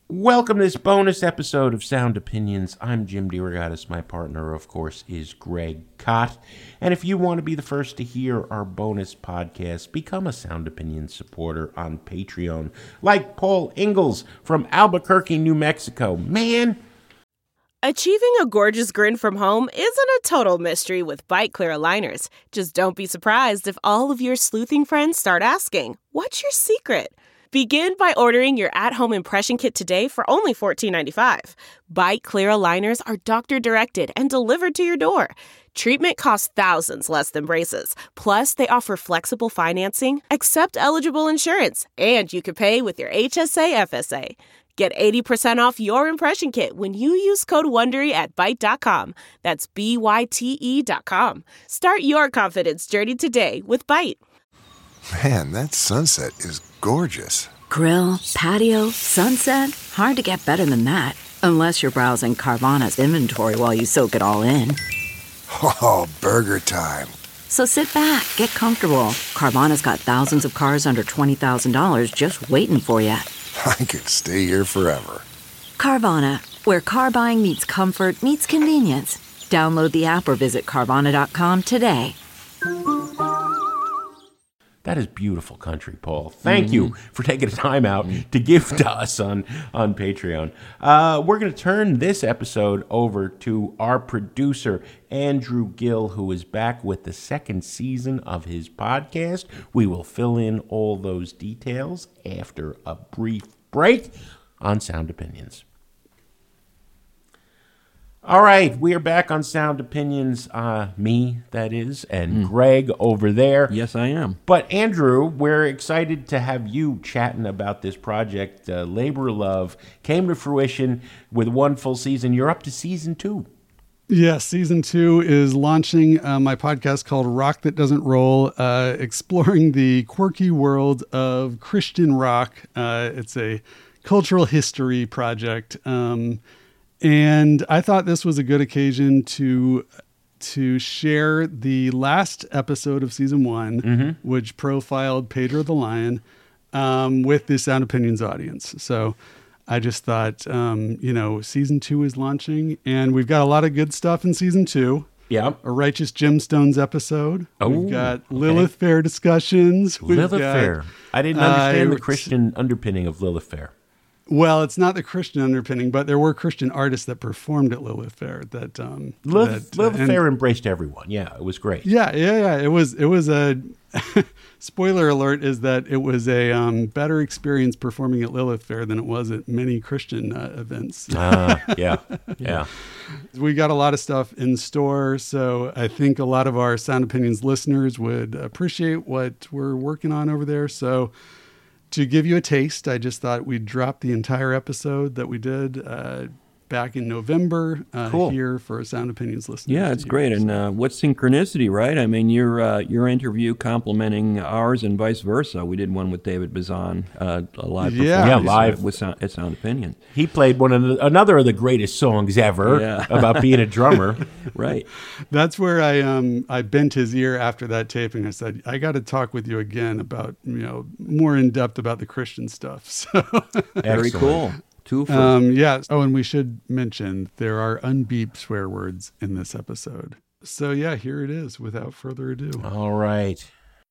Welcome to this bonus episode of Sound Opinions. I'm Jim DeRogatis. My partner, of course, is Greg Kot. And if you want to be the first to hear our bonus podcast, become a Sound Opinions supporter on Patreon, like Paul Ingalls from Albuquerque, New Mexico. Man! Achieving a gorgeous grin from home isn't a total mystery with Byte Clear aligners. Just don't be surprised if all of your sleuthing friends start asking, "What's your secret?" Begin by ordering your at-home impression kit today for only $14.95. Byte Clear aligners are doctor-directed and delivered to your door. Treatment costs thousands less than braces. Plus, they offer flexible financing, accept eligible insurance, and you can pay with your HSA FSA. Get 80% off your impression kit when you use code WONDERY at Byte.com. That's BYTE.com. Start your confidence journey today with Byte. Man, that sunset is gorgeous. Grill, patio, sunset. Hard to get better than that. Unless you're browsing Carvana's inventory while you soak it all in. Oh, burger time. So sit back, get comfortable. Carvana's got thousands of cars under $20,000 just waiting for you. I could stay here forever. Carvana, where car buying meets comfort, meets convenience. Download the app or visit Carvana.com today. That is beautiful country, Paul. Thank you for taking the time out to give to us on Patreon. We're going to turn this episode over to our producer, Andrew Gill, who is back with the second season of his podcast. We will fill in all those details after a brief break on Sound Opinions. All right, we are back on Sound Opinions, me, that is, and Greg over there. Yes, I am. But Andrew, we're excited to have you chatting about this project. Labor of Love came to fruition with one full season. You're up to season 2. Yes, season 2 is launching my podcast called Rock That Doesn't Roll, exploring the quirky world of Christian rock. It's a cultural history project. And I thought this was a good occasion to share the last episode of season 1, which profiled Pedro the Lion, with the Sound Opinions audience. So I just thought, season 2 is launching, and we've got a lot of good stuff in season 2. Yeah. A Righteous Gemstones episode. We've got Lilith Fair discussions. Lilith Fair. I didn't understand the Christian underpinning of Lilith Fair. Well, it's not the Christian underpinning, but there were Christian artists that performed at Lilith Fair. Lilith Fair embraced everyone. Yeah, it was great. Yeah. It was a spoiler alert is that it was a better experience performing at Lilith Fair than it was at many Christian events. Yeah. We got a lot of stuff in store, so I think a lot of our Sound Opinions listeners would appreciate what we're working on over there. So to give you a taste, I just thought we'd drop the entire episode that we did back in November here for Sound Opinions listeners. Yeah, it's great. And what synchronicity, right? I mean, your interview complimenting ours and vice versa. We did one with David Bazan, a live performance live with Sound Opinion. He played another of the greatest songs ever about being a drummer. Right. That's where I bent his ear after that taping. I said, I got to talk with you again about, more in depth about the Christian stuff. So Very cool. Yes. Oh, and we should mention there are unbeeped swear words in this episode. So yeah, here it is without further ado. All right.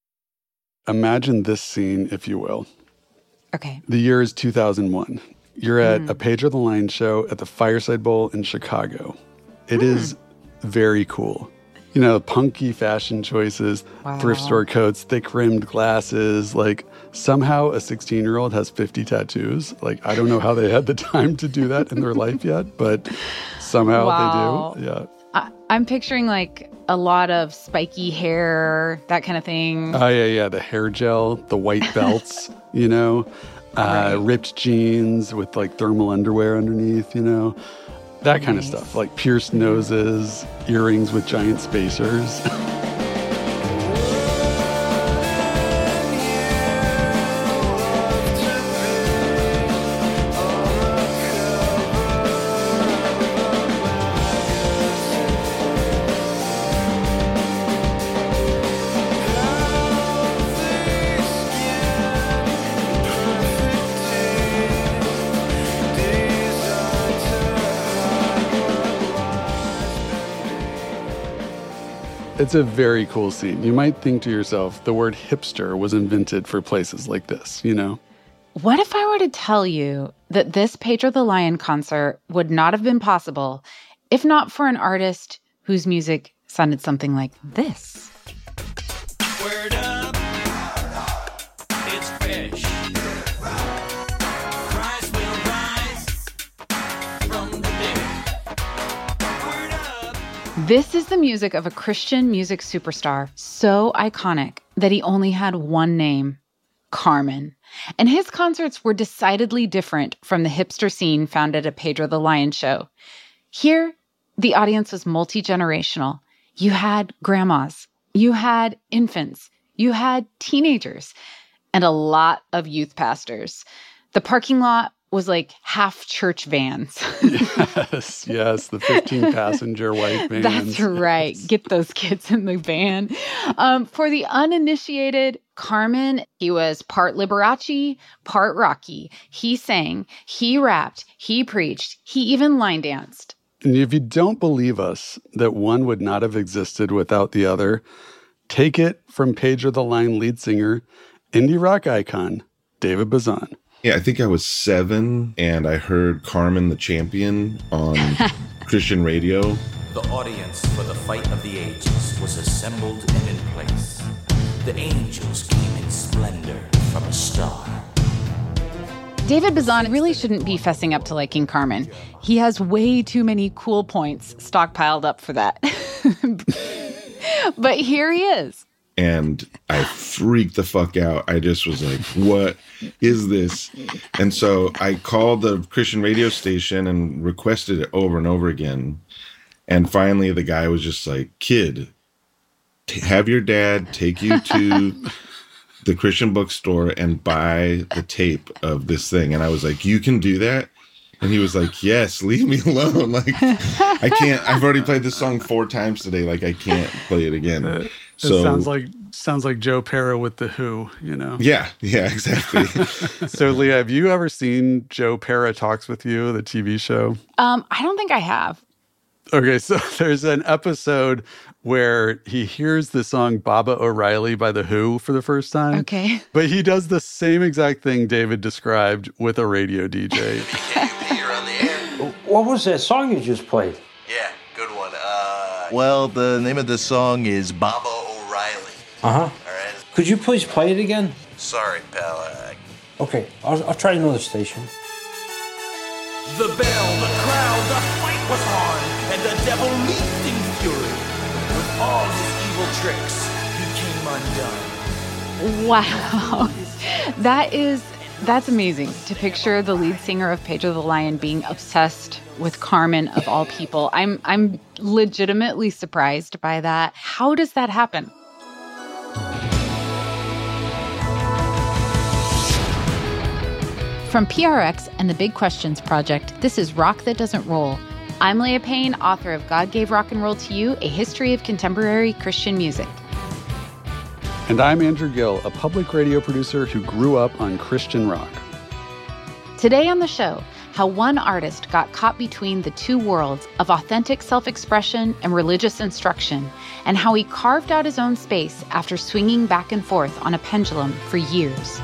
Imagine this scene, if you will. Okay. The year is 2001. You're at a Pedro the Lion show at the Fireside Bowl in Chicago. It is very cool. Punky fashion choices, thrift store coats, thick rimmed glasses. Like somehow a 16-year-old has 50 tattoos. Like I don't know how they had the time to do that in their life yet, but somehow they do. Yeah. I'm picturing like a lot of spiky hair, that kind of thing. Oh yeah. The hair gel, the white belts, ripped jeans with like thermal underwear underneath, That kind of stuff, like pierced noses, earrings with giant spacers. It's a very cool scene. You might think to yourself, the word hipster was invented for places like this, you know? What if I were to tell you that this Pedro the Lion concert would not have been possible if not for an artist whose music sounded something like this? Word up, it's fish. Christ will rise from the dead. Word up. This is the music of a Christian music superstar, so iconic that he only had one name, Carmen. And his concerts were decidedly different from the hipster scene found at a Pedro the Lion show. Here, the audience was multi-generational. You had grandmas, you had infants, you had teenagers, and a lot of youth pastors. The parking lot was like half church vans. Yes, the 15-passenger white vans. That's right. Get those kids in the van. For the uninitiated, Carmen, he was part Liberace, part Rocky. He sang, he rapped, he preached, he even line danced. And if you don't believe us that one would not have existed without the other, take it from Pedro the Lion lead singer, indie rock icon, David Bazan. Yeah, I think I was 7 and I heard Carmen the Champion on Christian radio. The audience for the fight of the ages was assembled and in place. The angels came in splendor from a star. David Bazan really shouldn't be fessing up to liking Carmen. He has way too many cool points stockpiled up for that. But here he is. And I freaked the fuck out. I just was like, what is this? And so I called the Christian radio station and requested it over and over again. And finally, the guy was just like, kid, have your dad take you to the Christian bookstore and buy the tape of this thing. And I was like, you can do that? And he was like, yes, leave me alone. Like, I can't, I've already played this song 4 times today. Like, I can't play it again. So it sounds like Joe Pera with The Who, you know? Yeah, exactly. So, Leah, have you ever seen Joe Pera Talks With You, the TV show? I don't think I have. Okay, so there's an episode where he hears the song Baba O'Reilly by The Who for the first time. Okay. But he does the same exact thing David described with a radio DJ. You're on the air. What was that song you just played? Yeah, good one. Well, the name of the song is Baba O'Reilly. Uh-huh. All right. Could you please play it again? Sorry, pal. Okay, I'll try another station. The bell, the crowd, the fight was on, and the devil leaped in fury. With all his evil tricks, he came undone. Wow. That's amazing to picture the lead singer of Pedro the Lion being obsessed with Carmen of all people. I'm legitimately surprised by that. How does that happen? From PRX and the Big Questions Project, this is Rock That Doesn't Roll. I'm Leah Payne, author of God Gave Rock and Roll to You, A History of Contemporary Christian Music. And I'm Andrew Gill, a public radio producer who grew up on Christian rock. Today on the show, how one artist got caught between the two worlds of authentic self-expression and religious instruction, and how he carved out his own space after swinging back and forth on a pendulum for years.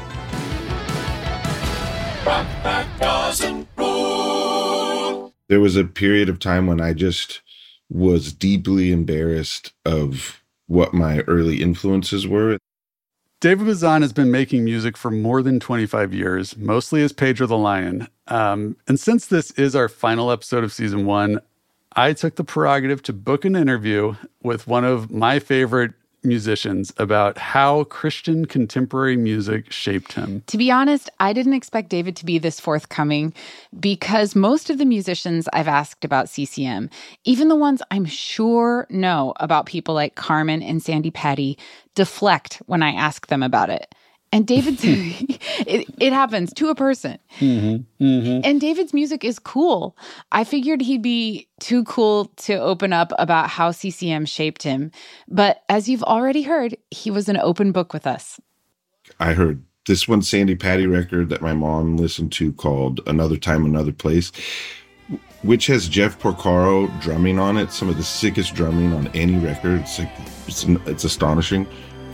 Rock that doesn't roll. There was a period of time when I just was deeply embarrassed of what my early influences were. David Bazan has been making music for more than 25 years, mostly as Pedro the Lion. And since this is our final episode of season 1, I took the prerogative to book an interview with one of my favorite musicians about how Christian contemporary music shaped him. To be honest, I didn't expect David to be this forthcoming because most of the musicians I've asked about CCM, even the ones I'm sure know about people like Carmen and Sandy Patty, deflect when I ask them about it. And David's, it happens to a person. Mm-hmm, mm-hmm. And David's music is cool. I figured he'd be too cool to open up about how CCM shaped him. But as you've already heard, he was an open book with us. I heard this one Sandy Patty record that my mom listened to called Another Time, Another Place. which has Jeff Porcaro drumming on it. Some of the sickest drumming on any record. It's like, it's astonishing.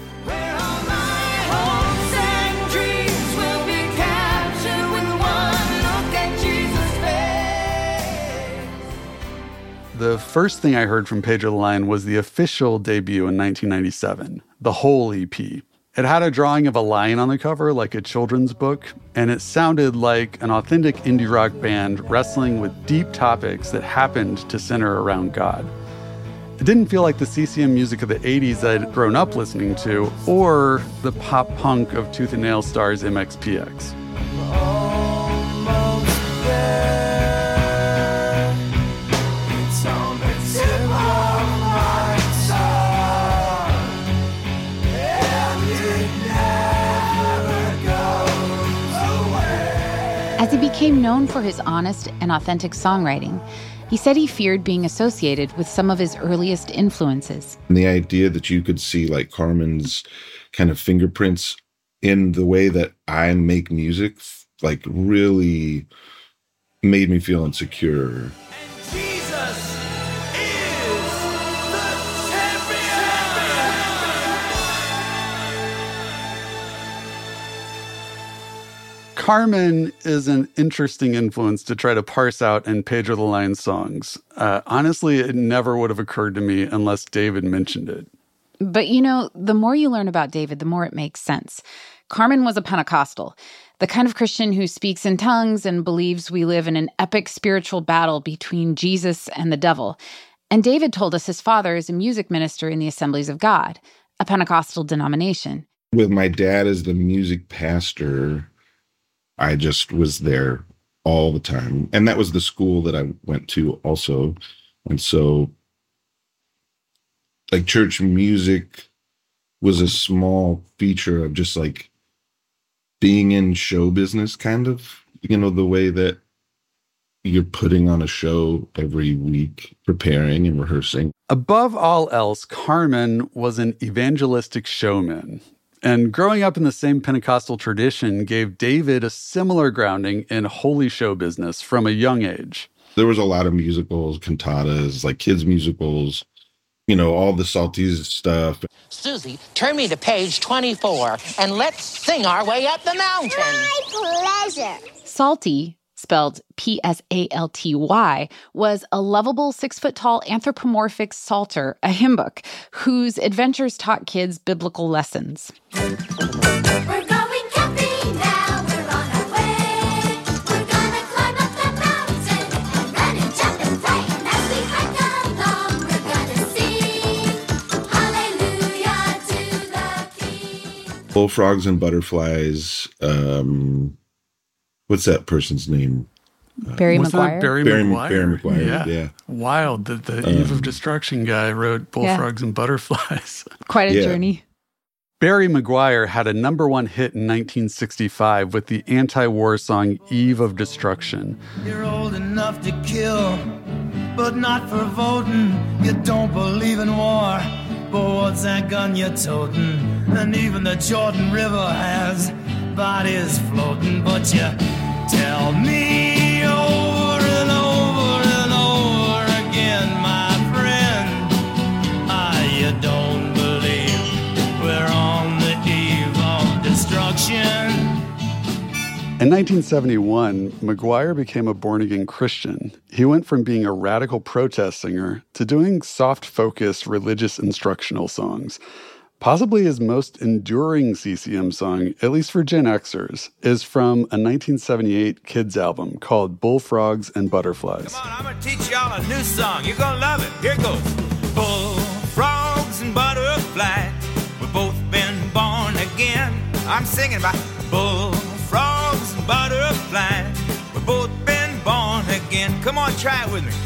The first thing I heard from Pedro the Lion was the official debut in 1997, the whole EP. It had a drawing of a lion on the cover, like a children's book, and it sounded like an authentic indie rock band wrestling with deep topics that happened to center around God. It didn't feel like the CCM music of the 80s that I'd grown up listening to, or the pop punk of Tooth and Nail stars MXPX. As he became known for his honest and authentic songwriting, he said he feared being associated with some of his earliest influences. And the idea that you could see like Carmen's kind of fingerprints in the way that I make music, like really made me feel insecure. Carmen is an interesting influence to try to parse out in Pedro the Lion's songs. Honestly, it never would have occurred to me unless David mentioned it. But you know, the more you learn about David, the more it makes sense. Carmen was a Pentecostal, the kind of Christian who speaks in tongues and believes we live in an epic spiritual battle between Jesus and the devil. And David told us his father is a music minister in the Assemblies of God, a Pentecostal denomination. With my dad as the music pastor, I just was there all the time. And that was the school that I went to also. And so, like, church music was a small feature of just, like, being in show business, kind of. You know, the way that you're putting on a show every week, preparing and rehearsing. Above all else, Carmen was an evangelistic showman. And growing up in the same Pentecostal tradition gave David a similar grounding in holy show business from a young age. There was a lot of musicals, cantatas, like kids' musicals, you know, all the Salties stuff. Susie, turn me to page 24 and let's sing our way up the mountain. My pleasure. Salty, spelled P-S-A-L-T-Y, was a lovable 6-foot-tall anthropomorphic salter, a hymn book, whose adventures taught kids biblical lessons. We're going camping now, we're on our way. We're gonna climb up that mountain and run and jump and play. And as we hike along, we're gonna sing hallelujah to the King. Bullfrogs and Butterflies. What's that person's name? Barry McGuire. Barry McGuire. Yeah. Wild that the Eve of Destruction guy wrote Bullfrogs and Butterflies. Quite a journey. Barry McGuire had a #1 hit in 1965 with the anti-war song Eve of Destruction. You're old enough to kill, but not for voting. You don't believe in war, but what's that gun you're toting? And even the Jordan River has bodies floating, but you tell me over and over and over again, my friend, you don't believe we're on the eve of destruction. In 1971, McGuire became a born-again Christian. He went from being a radical protest singer to doing soft-focused religious instructional songs. Possibly his most enduring CCM song, at least for Gen Xers, is from a 1978 kids album called Bullfrogs and Butterflies. Come on, I'm gonna teach y'all a new song. You're gonna love it. Here it goes. Bullfrogs and butterflies, we've both been born again. I'm singing about bullfrogs and butterflies, we've both been born again. Come on, try it with me.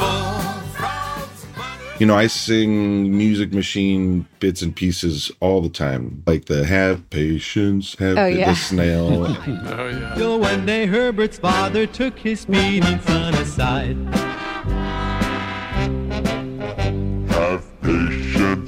You know, I sing Music Machine bits and pieces all the time, like the Have Patience, the snail. So one day Herbert's father took his speeding son aside. Have patience,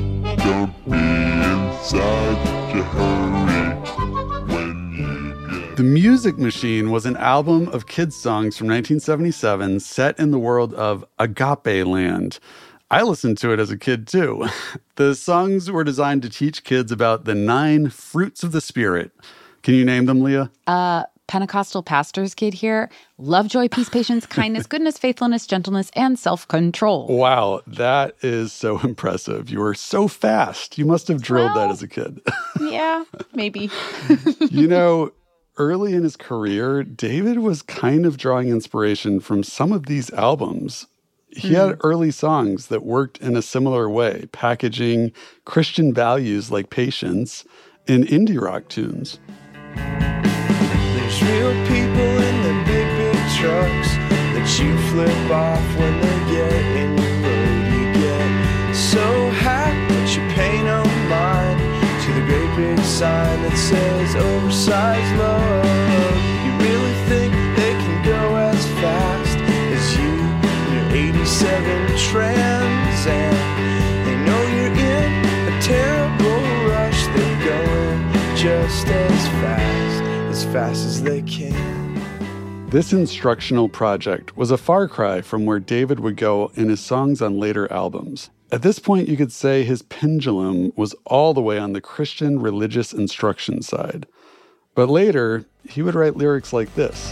don't be in such a hurry when you get... The Music Machine was an album of kids' songs from 1977 set in the world of Agape Land. I listened to it as a kid, too. The songs were designed to teach kids about the 9 fruits of the Spirit. Can you name them, Leah? Pentecostal pastor's kid here. Love, joy, peace, patience, kindness, goodness, faithfulness, gentleness, and self-control. Wow, that is so impressive. You were so fast. You must have drilled that as a kid. Yeah, maybe. You know, early in his career, David was kind of drawing inspiration from some of these albums. He had early songs that worked in a similar way, packaging Christian values like patience in indie rock tunes. There's real people in the big trucks that you flip off when they get in your road. You get so happy, but you pay no mind to the great big sign that says oversized love. You really think they can go as fast as you in your 87 Trans Am? They know you're in a terrible rush. They're going just as fast as they can. This instructional project was a far cry from where David would go in his songs on later albums. At this point, you could say his pendulum was all the way on the Christian religious instruction side. But later, he would write lyrics like this.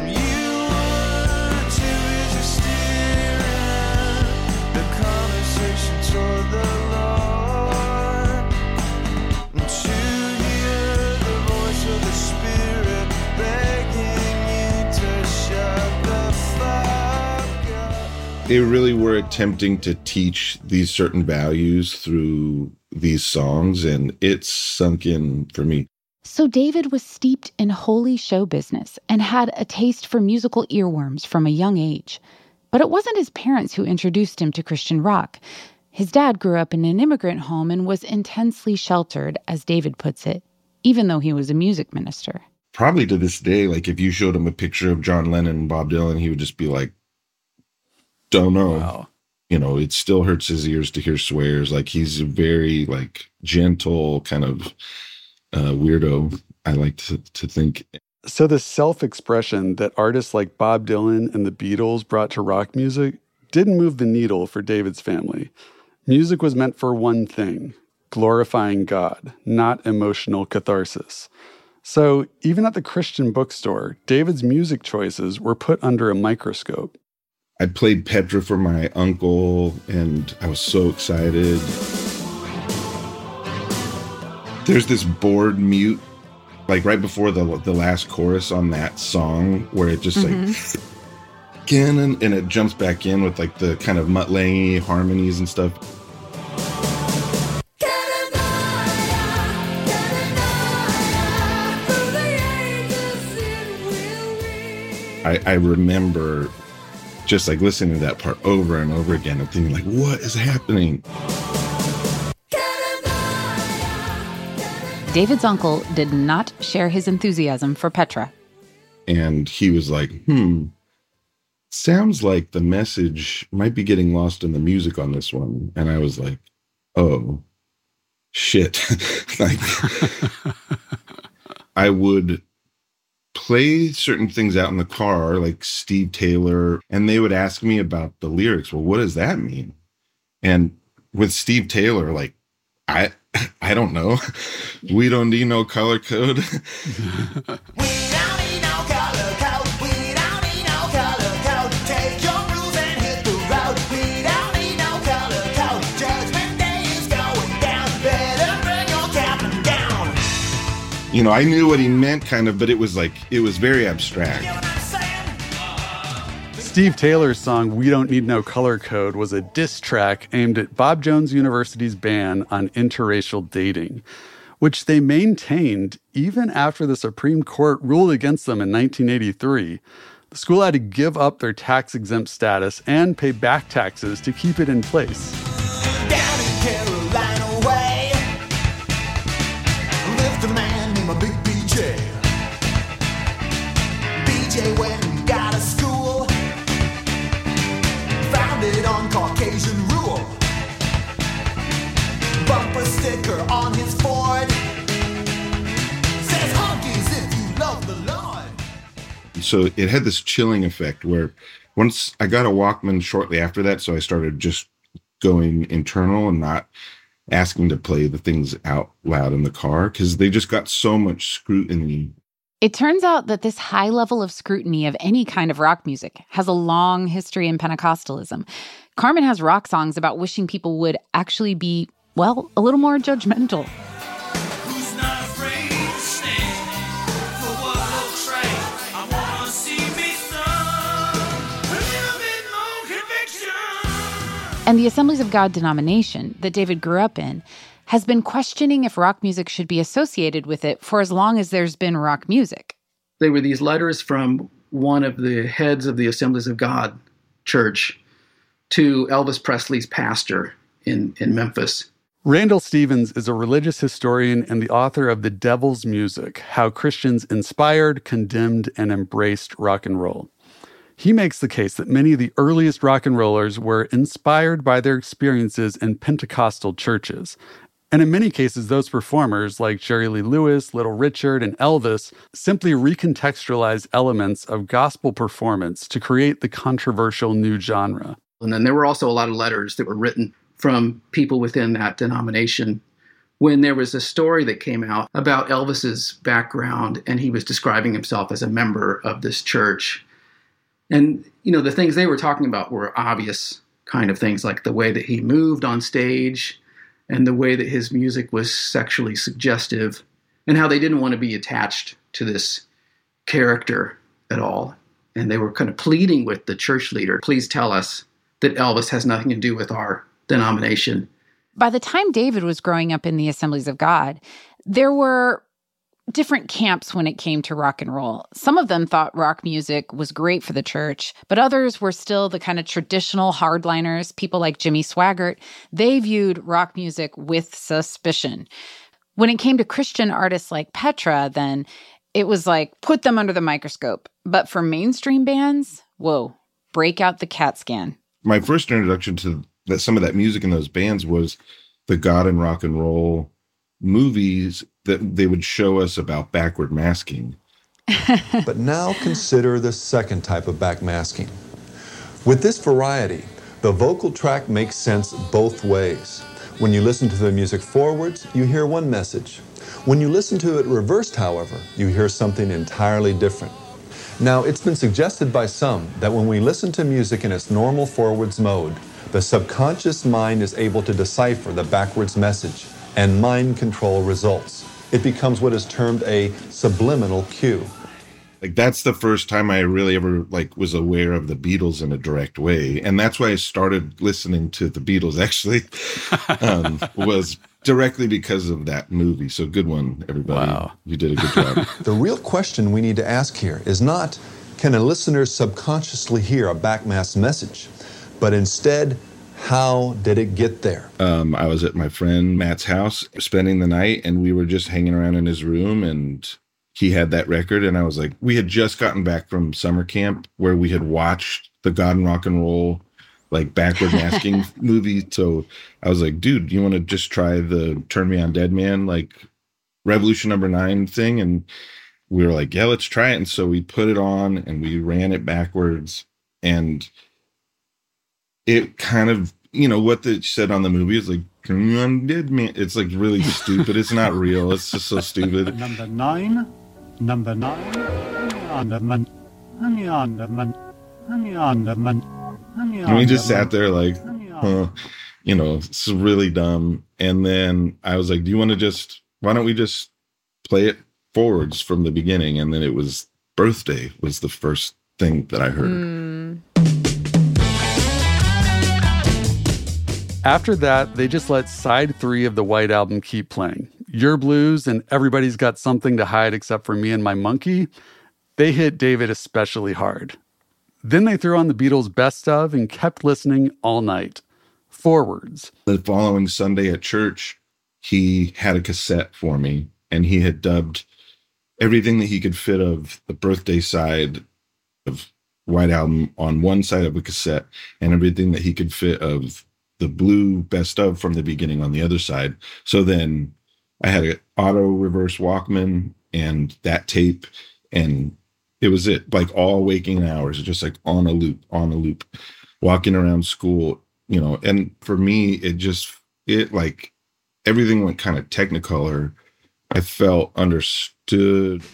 They really were attempting to teach these certain values through these songs, and it's sunk in for me. So David was steeped in holy show business and had a taste for musical earworms from a young age. But it wasn't his parents who introduced him to Christian rock. His dad grew up in an immigrant home and was intensely sheltered, as David puts it, even though he was a music minister. Probably to this day, like if you showed him a picture of John Lennon and Bob Dylan, he would just be like, don't know. Wow. You know, it still hurts his ears to hear swears. Like he's a very like gentle kind of weirdo, I like to think. So the self-expression that artists like Bob Dylan and the Beatles brought to rock music didn't move the needle for David's family. Music was meant for one thing, glorifying God, not emotional catharsis. So even at the Christian bookstore, David's music choices were put under a microscope. I played Petra for my uncle, and I was so excited. There's this board mute, like right before the last chorus on that song, where it just like, again, and it jumps back in with like the kind of Mutt Lange harmonies and stuff. I remember just like listening to that part over and over again and thinking like, what is happening? David's uncle did not share his enthusiasm for Petra. And he was like, sounds like the message might be getting lost in the music on this one. And I was like, oh, shit. Like, I would play certain things out in the car, like Steve Taylor, and they would ask me about the lyrics. Well, what does that mean? And with Steve Taylor, like, I don't know. We don't need no color code. You know, I knew what he meant kind of, but it was very abstract. Steve Taylor's song, We Don't Need No Color Code, was a diss track aimed at Bob Jones University's ban on interracial dating, which they maintained even after the Supreme Court ruled against them in 1983. The school had to give up their tax-exempt status and pay back taxes to keep it in place. Down in Carolina way, lived a man named Big BJ. BJ went and got a school, founded on Caucasian rule. Bumper sticker on his Ford says, "Honkies if you love the Lord." So it had this chilling effect where once I got a Walkman shortly after that, so I started just going internal and not asking to play the things out loud in the car because they just got so much scrutiny. It turns out that this high level of scrutiny of any kind of rock music has a long history in Pentecostalism. Carmen has rock songs about wishing people would actually be, well, a little more judgmental. And the Assemblies of God denomination that David grew up in has been questioning if rock music should be associated with it for as long as there's been rock music. They were these letters from one of the heads of the Assemblies of God church to Elvis Presley's pastor in Memphis. Randall Stevens is a religious historian and the author of The Devil's Music: How Christians Inspired, Condemned, and Embraced Rock and Roll. He makes the case that many of the earliest rock and rollers were inspired by their experiences in Pentecostal churches. And in many cases, those performers, like Jerry Lee Lewis, Little Richard, and Elvis, simply recontextualized elements of gospel performance to create the controversial new genre. And then there were also a lot of letters that were written from people within that denomination when there was a story that came out about Elvis's background, and he was describing himself as a member of this church. And, the things they were talking about were obvious kind of things, like the way that he moved on stage and the way that his music was sexually suggestive, and how they didn't want to be attached to this character at all. And they were kind of pleading with the church leader, please tell us that Elvis has nothing to do with our denomination. By the time David was growing up in the Assemblies of God, there were different camps when it came to rock and roll. Some of them thought rock music was great for the church, but others were still the kind of traditional hardliners, people like Jimmy Swaggart. They viewed rock music with suspicion. When it came to Christian artists like Petra, then it was like, put them under the microscope. But for mainstream bands, whoa, break out the CAT scan. My first introduction to some of that music in those bands was the God and Rock and Roll movies that they would show us about backward masking. But now consider the second type of backmasking. With this variety, the vocal track makes sense both ways. When you listen to the music forwards, you hear one message. When you listen to it reversed, however, you hear something entirely different. Now, it's been suggested by some that when we listen to music in its normal forwards mode, the subconscious mind is able to decipher the backwards message, and mind control results. It becomes what is termed a subliminal cue. Like, that's the first time I really ever was aware of the Beatles in a direct way. And that's why I started listening to the Beatles, actually, was directly because of that movie. So good one, everybody. Wow. You did a good job. The real question we need to ask here is not, can a listener subconsciously hear a backmasked message? But instead, how did it get there? I was at my friend Matt's house spending the night, and we were just hanging around in his room, and he had that record. And I was like, we had just gotten back from summer camp where we had watched the God and Rock and Roll, backward masking movie. So I was like, dude, you want to just try the Turn Me On Dead Man, Revolution Number 9 thing? And we were like, yeah, let's try it. And so we put it on and we ran it backwards, and it kind of, what they said on the movie is Turn Me On Dead Man. It's really stupid. It's not real. It's just so stupid. Number 9. And we just sat there huh, it's really dumb. And then I was like, why don't we just play it forwards from the beginning? And then it was Birthday was the first thing that I heard. After that, they just let side 3 of the White Album keep playing. Your Blues and Everybody's Got Something to Hide Except for Me and My Monkey, they hit David especially hard. Then they threw on the Beatles' Best Of and kept listening all night. Forwards. The following Sunday at church, he had a cassette for me, and he had dubbed everything that he could fit of the Birthday side of White Album on one side of a cassette, and everything that he could fit of the Blue Best Of from the beginning on the other side. So then I had an auto reverse Walkman and that tape, and It was it. Like all waking hours, just like on a loop, walking around school, and for me, it like everything went kind of technicolor. I felt understood.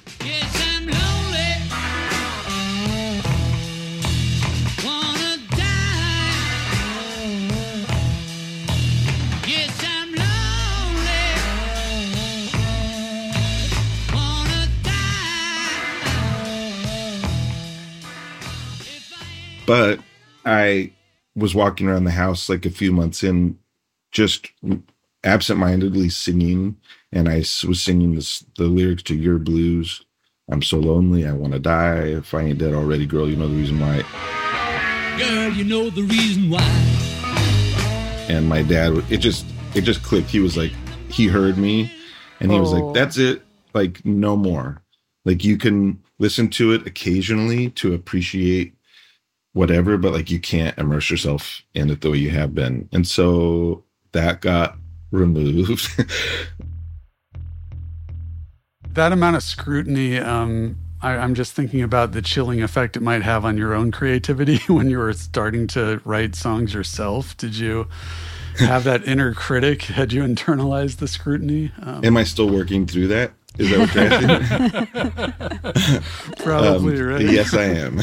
But I was walking around the house like a few months in, just absentmindedly singing. And I was singing the lyrics to Your Blues. I'm so lonely, I want to die. If I ain't dead already, girl, you know the reason why. Girl, you know the reason why. And my dad, it just clicked. He was like, he heard me. And he was like, that's it. Like, no more. Like, you can listen to it occasionally to appreciate whatever, but like you can't immerse yourself in it the way you have been. And so that got removed. That amount of scrutiny, I'm just thinking about the chilling effect it might have on your own creativity when you were starting to write songs yourself. Did you have that inner critic? Had you internalized the scrutiny? Am I still working through that? Is that what you're asking? Probably, right? Yes, I am.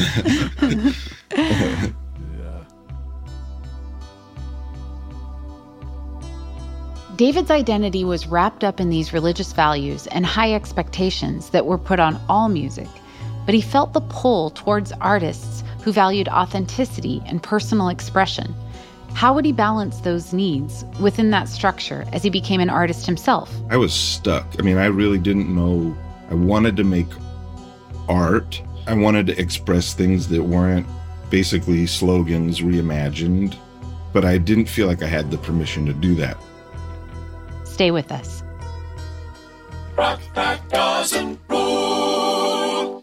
David's identity was wrapped up in these religious values and high expectations that were put on all music, but he felt the pull towards artists who valued authenticity and personal expression. How would he balance those needs within that structure as he became an artist himself? I was stuck. I mean, I really didn't know. I wanted to make art. I wanted to express things that weren't basically slogans reimagined, but I didn't feel like I had the permission to do that. Stay with us. Rock that doesn't rule.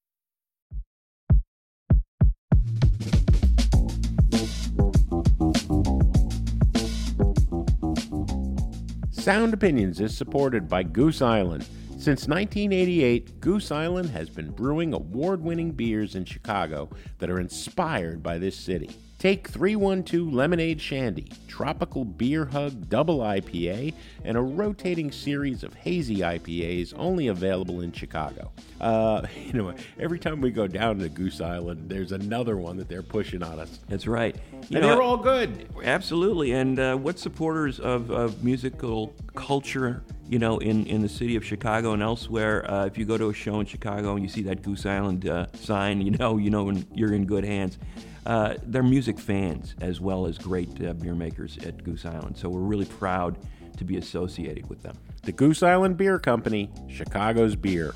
Sound Opinions is supported by Goose Island. Since 1988, Goose Island has been brewing award-winning beers in Chicago that are inspired by this city. Take 312 Lemonade Shandy, Tropical Beer Hug Double IPA, and a rotating series of hazy IPAs only available in Chicago. Every time we go down to Goose Island, there's another one that they're pushing on us. That's right. And they're all good. Absolutely. And what supporters of musical culture, in the city of Chicago and elsewhere, if you go to a show in Chicago and you see that Goose Island sign, you're in good hands. They're music fans as well as great beer makers at Goose Island. So we're really proud to be associated with them. The Goose Island Beer Company, Chicago's beer.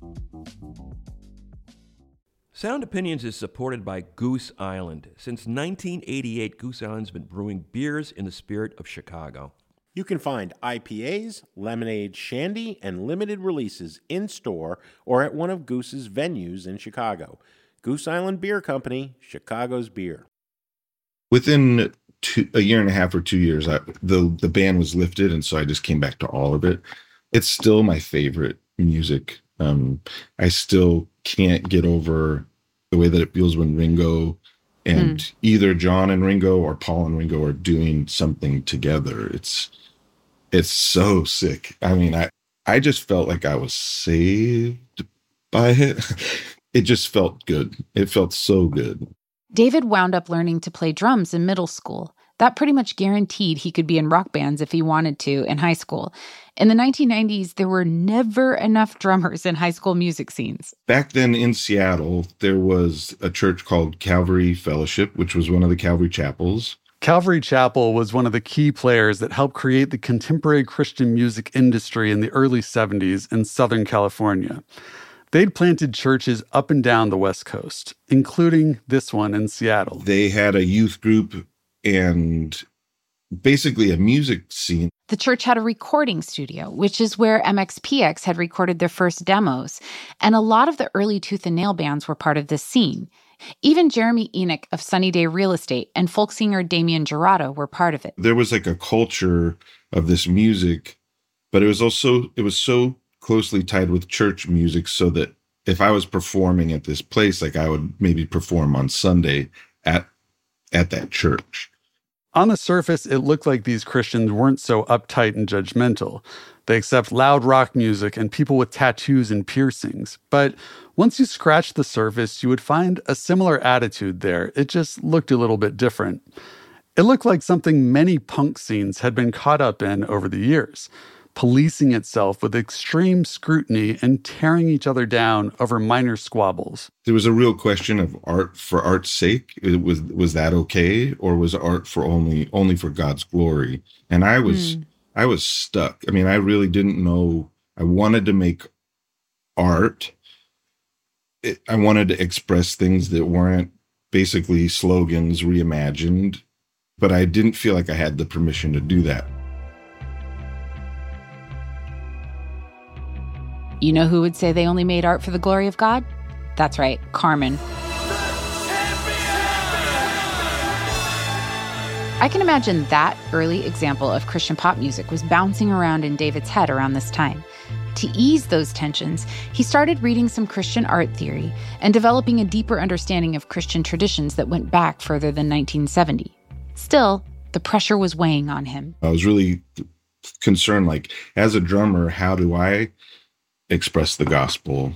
Sound Opinions is supported by Goose Island. Since 1988, Goose Island's been brewing beers in the spirit of Chicago. You can find IPAs, lemonade, shandy, and limited releases in-store or at one of Goose's venues in Chicago. Goose Island Beer Company, Chicago's beer. Within a year and a half or 2 years, the ban was lifted, and so I just came back to all of it. It's still my favorite music. I still can't get over the way that it feels when Ringo and either John and Ringo or Paul and Ringo are doing something together. It's so sick. I mean, I just felt like I was saved by it. It just felt good. It felt so good. David wound up learning to play drums in middle school. That pretty much guaranteed he could be in rock bands if he wanted to in high school. In the 1990s, there were never enough drummers in high school music scenes. Back then in Seattle, there was a church called Calvary Fellowship, which was one of the Calvary chapels. Calvary Chapel was one of the key players that helped create the contemporary Christian music industry in the early 70s in Southern California. They'd planted churches up and down the West Coast, including this one in Seattle. They had a youth group and basically a music scene. The church had a recording studio, which is where MXPX had recorded their first demos, and a lot of the early Tooth and Nail bands were part of this scene. Even Jeremy Enoch of Sunny Day Real Estate and folk singer Damien Gerardo were part of it. There was like a culture of this music, but it was so closely tied with church music so that if I was performing at this place, like I would maybe perform on Sunday at that church. On the surface, it looked like these Christians weren't so uptight and judgmental. They accept loud rock music and people with tattoos and piercings. But once you scratched the surface, you would find a similar attitude there. It just looked a little bit different. It looked like something many punk scenes had been caught up in over the years, policing itself with extreme scrutiny and tearing each other down over minor squabbles. There was a real question of art for art's sake. Was that okay, or was art for only for God's glory? And I was stuck. I mean, I really didn't know. I wanted to make art. I wanted to express things that weren't basically slogans reimagined, but I didn't feel like I had the permission to do that. You know who would say they only made art for the glory of God? That's right, Carmen. I can imagine that early example of Christian pop music was bouncing around in David's head around this time. To ease those tensions, he started reading some Christian art theory and developing a deeper understanding of Christian traditions that went back further than 1970. Still, the pressure was weighing on him. I was really concerned, like, as a drummer, how do I express the gospel?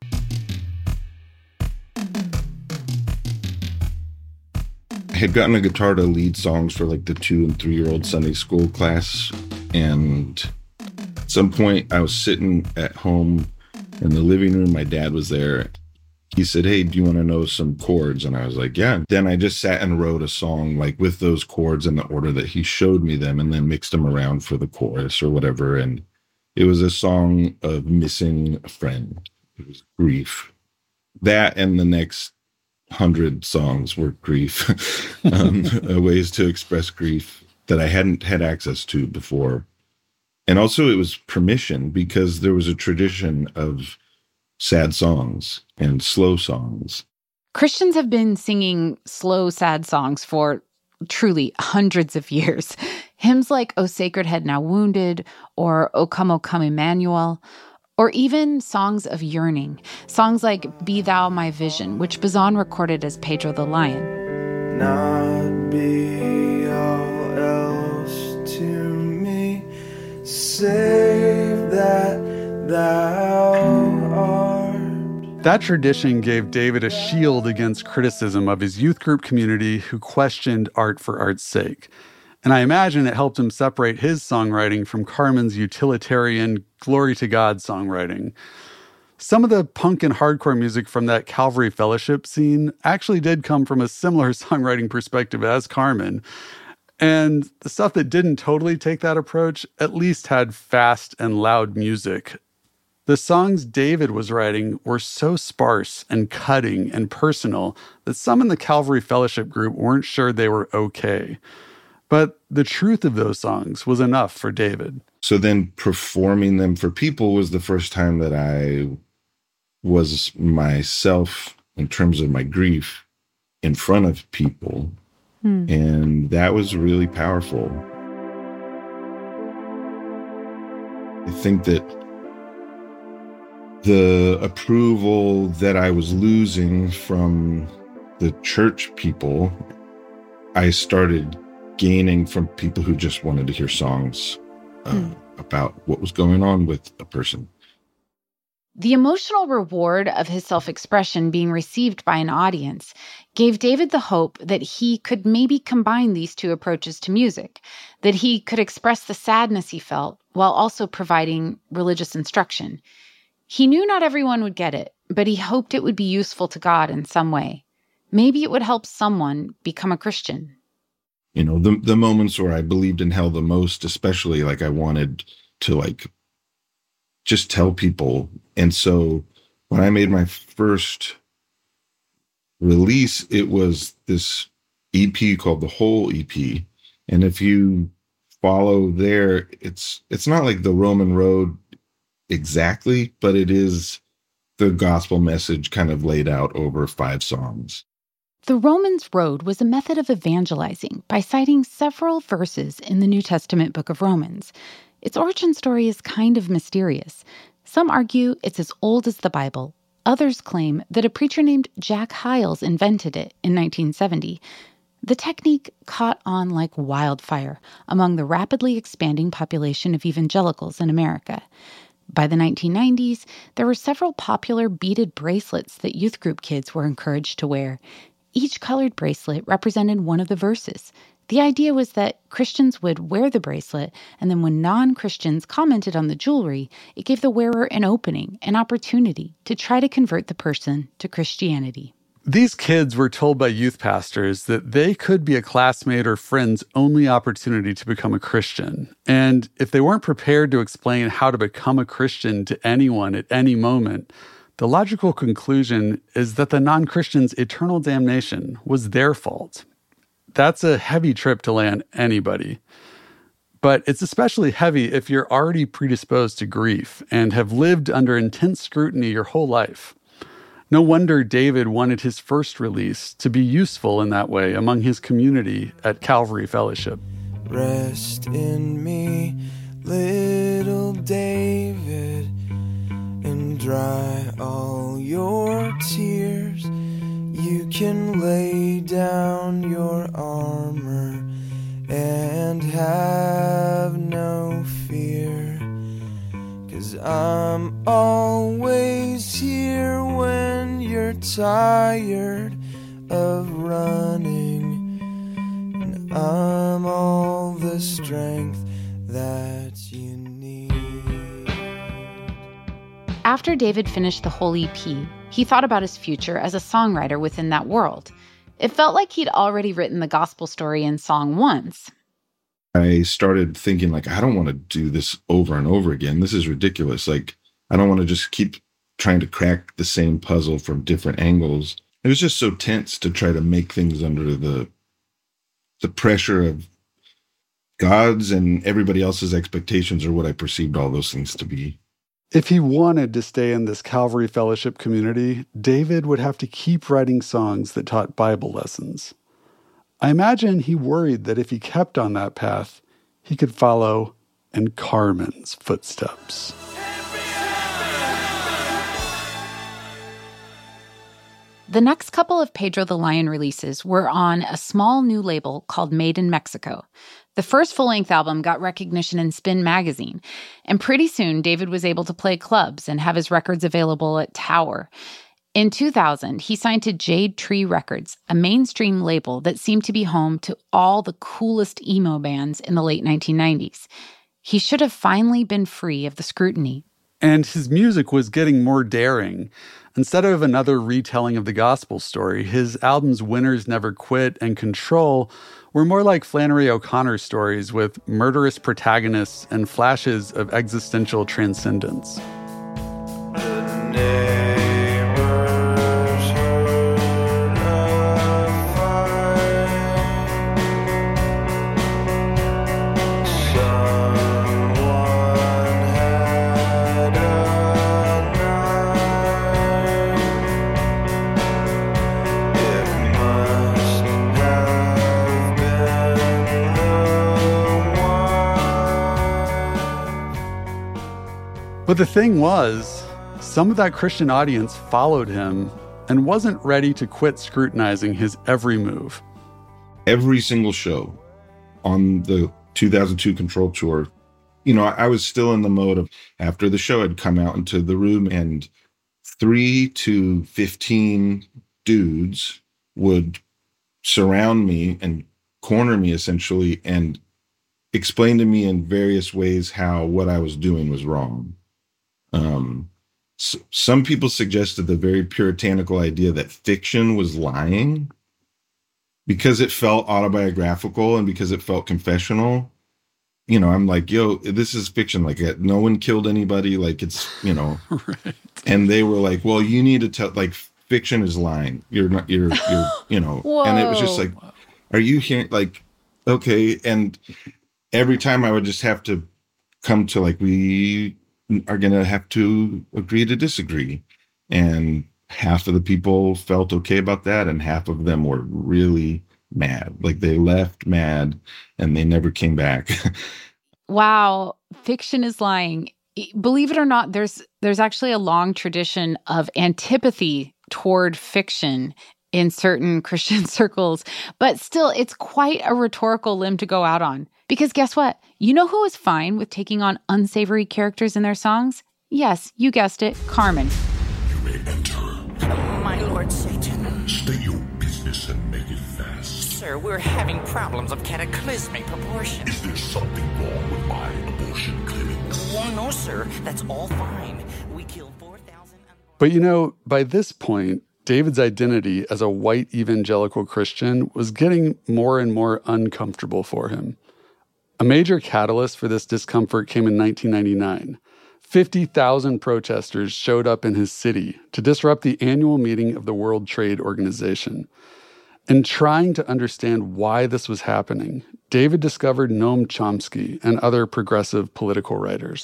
I had gotten a guitar to lead songs for like the 2 and 3-year-old Sunday school class, and at some point I was sitting at home in the living room. My dad was there. He said, "Hey, do you want to know some chords?" And I was like, "Yeah." Then I just sat and wrote a song like with those chords in the order that he showed me them, and then mixed them around for the chorus or whatever. And it was a song of missing a friend. It was grief. That and the next 100 songs were grief, ways to express grief that I hadn't had access to before. And also it was permission, because there was a tradition of sad songs and slow songs. Christians have been singing slow, sad songs for truly hundreds of years. Hymns like O Sacred Head Now Wounded, or O Come, Emmanuel, or even songs of yearning, songs like Be Thou My Vision, which Bazan recorded as Pedro the Lion. Not be all else to me, save that thou art. That tradition gave David a shield against criticism of his youth group community who questioned art for art's sake. And I imagine it helped him separate his songwriting from Carmen's utilitarian, glory to God songwriting. Some of the punk and hardcore music from that Calvary Fellowship scene actually did come from a similar songwriting perspective as Carmen. And the stuff that didn't totally take that approach at least had fast and loud music. The songs David was writing were so sparse and cutting and personal that some in the Calvary Fellowship group weren't sure they were okay. But the truth of those songs was enough for David. So then performing them for people was the first time that I was myself in terms of my grief in front of people. And that was really powerful. I think that the approval that I was losing from the church people, I started gaining from people who just wanted to hear songs about what was going on with a person. The emotional reward of his self-expression being received by an audience gave David the hope that he could maybe combine these two approaches to music, that he could express the sadness he felt while also providing religious instruction. He knew not everyone would get it, but he hoped it would be useful to God in some way. Maybe it would help someone become a Christian. You know, the moments where I believed in hell the most, especially, like I wanted to like just tell people. And so when I made my first release, it was this EP called The Whole EP. And if you follow there, it's not like the Roman Road exactly, but it is the gospel message kind of laid out over 5 songs. The Romans Road was a method of evangelizing by citing several verses in the New Testament book of Romans. Its origin story is kind of mysterious. Some argue it's as old as the Bible. Others claim that a preacher named Jack Hyles invented it in 1970. The technique caught on like wildfire among the rapidly expanding population of evangelicals in America. By the 1990s, there were several popular beaded bracelets that youth group kids were encouraged to wear. Each colored bracelet represented one of the verses. The idea was that Christians would wear the bracelet, and then when non-Christians commented on the jewelry, it gave the wearer an opening, an opportunity to try to convert the person to Christianity. These kids were told by youth pastors that they could be a classmate or friend's only opportunity to become a Christian. And if they weren't prepared to explain how to become a Christian to anyone at any moment, the logical conclusion is that the non-Christian's eternal damnation was their fault. That's a heavy trip to land anybody. But it's especially heavy if you're already predisposed to grief and have lived under intense scrutiny your whole life. No wonder David wanted his first release to be useful in that way among his community at Calvary Fellowship. Rest in me, little David, and dry all your tears. You can lay down your armor and have no fear, 'cause I'm always here when you're tired of running, and I'm all the strength that you need. After David finished the whole EP, he thought about his future as a songwriter within that world. It felt like he'd already written the gospel story in song once. I started thinking, like, I don't want to do this over and over again. This is ridiculous. Like, I don't want to just keep trying to crack the same puzzle from different angles. It was just so tense to try to make things under the pressure of God's and everybody else's expectations, or what I perceived all those things to be. If he wanted to stay in this Calvary Fellowship community, David would have to keep writing songs that taught Bible lessons. I imagine he worried that if he kept on that path, he could follow in Carmen's footsteps. The next couple of Pedro the Lion releases were on a small new label called Made in Mexico. The first full-length album got recognition in Spin magazine, and pretty soon David was able to play clubs and have his records available at Tower. In 2000, he signed to Jade Tree Records, a mainstream label that seemed to be home to all the coolest emo bands in the late 1990s. He should have finally been free of the scrutiny. And his music was getting more daring. Instead of another retelling of the gospel story, his albums Winners Never Quit and Control were more like Flannery O'Connor stories with murderous protagonists and flashes of existential transcendence. But the thing was, some of that Christian audience followed him and wasn't ready to quit scrutinizing his every move. Every single show on the 2002 Control tour, you know, I was still in the mode of, after the show had come out into the room, and 3 to 15 dudes would surround me and corner me essentially and explain to me in various ways how what I was doing was wrong. Some people suggested the very puritanical idea that fiction was lying because it felt autobiographical and because it felt confessional. You know, I'm like, yo, this is fiction. Like, no one killed anybody. Like, it's, you know, Right. And they were like, well, you need to tell, like, fiction is lying. You're not, you're, you know, and it was just like, are you hearing, like, okay. And every time I would just have to come to, like, we are going to have to agree to disagree. And half of the people felt okay about that, and half of them were really mad. Like, they left mad and they never came back. Wow, fiction is lying. Believe it or not, there's There's actually a long tradition of antipathy toward fiction in certain Christian circles, but still, it's quite a rhetorical limb to go out on. Because guess what? You know who was fine with taking on unsavory characters in their songs? Yes, you guessed it, Carmen. My Lord Satan. State your business and make it fast. Sir, we're having problems of cataclysmic proportion. Is there something wrong with my abortion clinic? Oh, no, sir. That's all fine. We killed 4,000... But you know, by this point, David's identity as a white evangelical Christian was getting more and more uncomfortable for him. A major catalyst for this discomfort came in 1999. 50,000 protesters showed up in his city to disrupt the annual meeting of the World Trade Organization. In trying to understand why this was happening, David discovered Noam Chomsky and other progressive political writers.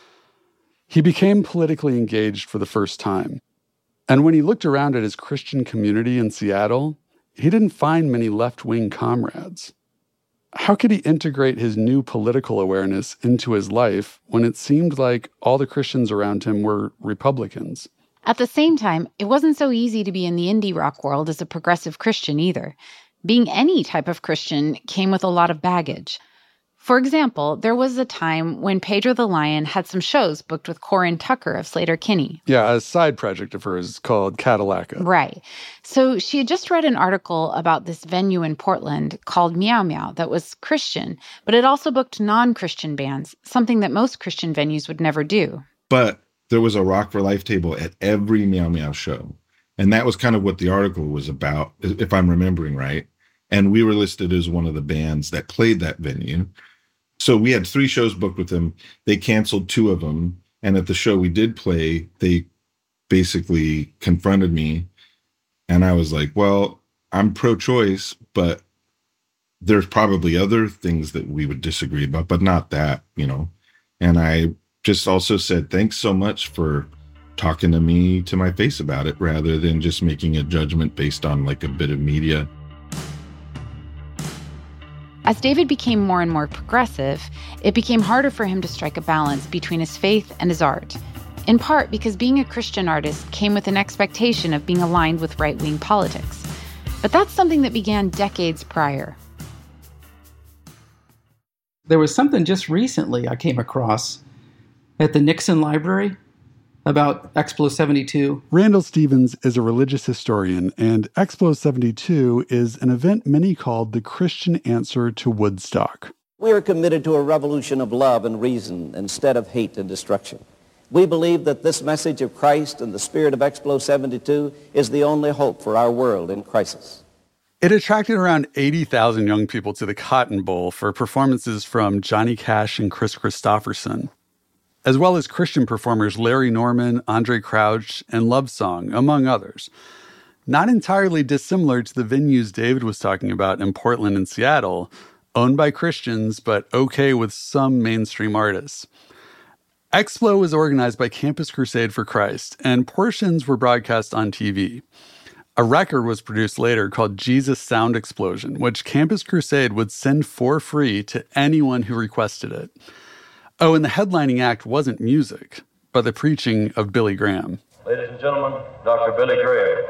He became politically engaged for the first time. And when he looked around at his Christian community in Seattle, he didn't find many left-wing comrades. How could he integrate his new political awareness into his life when it seemed like all the Christians around him were Republicans? At the same time, it wasn't so easy to be in the indie rock world as a progressive Christian either. Being any type of Christian came with a lot of baggage. For example, there was a time when Pedro the Lion had some shows booked with Corin Tucker of Sleater-Kinney. Yeah, a side project of hers called Cadillaca. Right. So she had just read an article about this venue in Portland called Meow Meow that was Christian, but it also booked non-Christian bands, something that most Christian venues would never do. But there was a Rock for Life table at every Meow Meow show. And that was kind of what the article was about, if I'm remembering right. And we were listed as one of the bands that played that venue. So we had 3 shows booked with them. They canceled 2 of them. And at the show we did play, they basically confronted me. And I was like, well, I'm pro-choice, but there's probably other things that we would disagree about, but not that, you know. And I just also said, thanks so much for talking to me to my face about it, rather than just making a judgment based on like a bit of media. As David became more and more progressive, it became harder for him to strike a balance between his faith and his art, in part because being a Christian artist came with an expectation of being aligned with right-wing politics. But that's something that began decades prior. There was something just recently I came across at the Nixon Library about Explo 72. Randall Stevens is a religious historian, and Explo 72 is an event many called the Christian answer to Woodstock. We are committed to a revolution of love and reason instead of hate and destruction. We believe that this message of Christ and the spirit of Explo 72 is the only hope for our world in crisis. It attracted around 80,000 young people to the Cotton Bowl for performances from Johnny Cash and Chris Christopherson, as well as Christian performers Larry Norman, Andre Crouch, and Love Song, among others. Not entirely dissimilar to the venues David was talking about in Portland and Seattle, owned by Christians, but okay with some mainstream artists. Explo was organized by Campus Crusade for Christ, and portions were broadcast on TV. A record was produced later called Jesus Sound Explosion, which Campus Crusade would send for free to anyone who requested it. Oh, and the headlining act wasn't music, but the preaching of Billy Graham. Ladies and gentlemen, Dr. Billy Graham.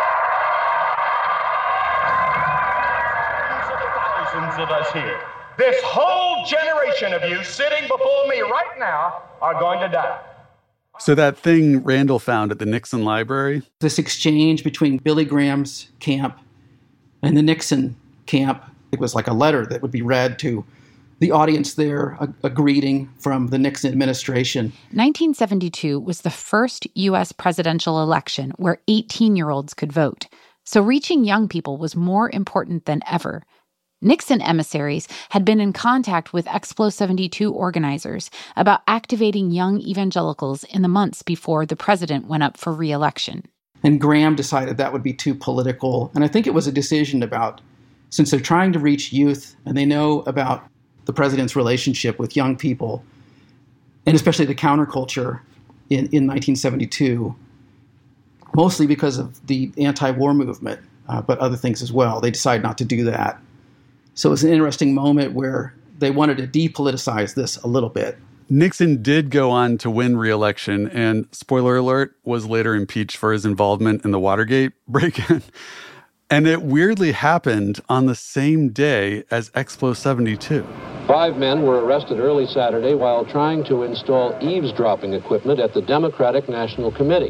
Thousands of us here. This whole generation of you sitting before me right now are going to die. So that thing Randall found at the Nixon Library? This exchange between Billy Graham's camp and the Nixon camp, it was like a letter that would be read to the audience there, a greeting from the Nixon administration. 1972 was the first U.S. presidential election where 18-year-olds could vote. So reaching young people was more important than ever. Nixon emissaries had been in contact with Explo 72 organizers about activating young evangelicals in the months before the president went up for re-election. And Graham decided that would be too political. And I think it was a decision about, since they're trying to reach youth and they know about the president's relationship with young people, and especially the counterculture in 1972, mostly because of the anti-war movement, but other things as well. They decided not to do that. So it was an interesting moment where they wanted to depoliticize this a little bit. Nixon did go on to win re-election, and spoiler alert, was later impeached for his involvement in the Watergate break-in. And it weirdly happened on the same day as Explo 72. 5 men were arrested early Saturday while trying to install eavesdropping equipment at the Democratic National Committee.